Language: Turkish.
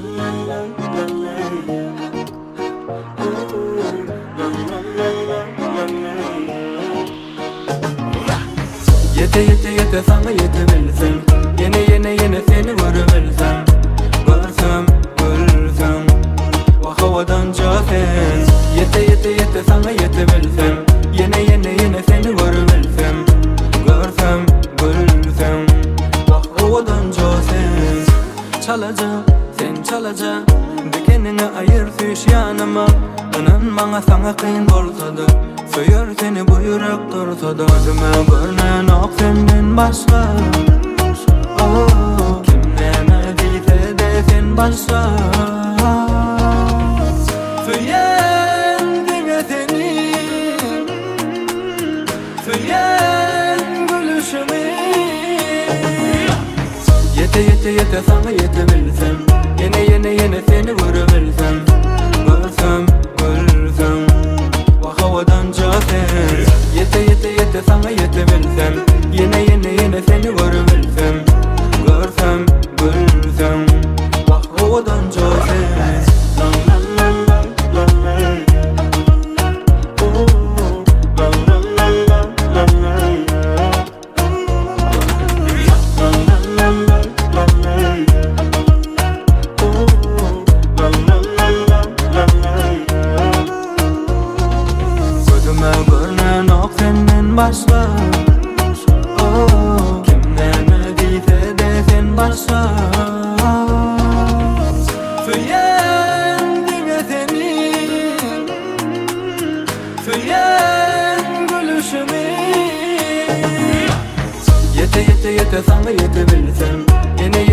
Yete sana yetebilsem, yine seni görebilsem. Görsem o havadan casen. Yete sana yetebilsem, yine seni görebilsem. Görsem o havadan casen. Sen çalaca, dikenine ayır süş yanıma. İnan bana sana kıyın olsa da, söyler seni bu yürek dursa da. Gözüme görünen ok senden başka. Kim neme deyse de sen başka. Söylendiğine seni, söylen gülüşümü. Yete sana yetebilsem, yine seni görebilsem. Görsem o havadan casen. Yete sana yetebilsem, yine seni görebilsem. Görsem o havadan casen. Görünen ok senden başka. Kim neme deyse de sen başka. Söylendiğine seni, söylen gülüşümü. Yete sana yetebilsem, yine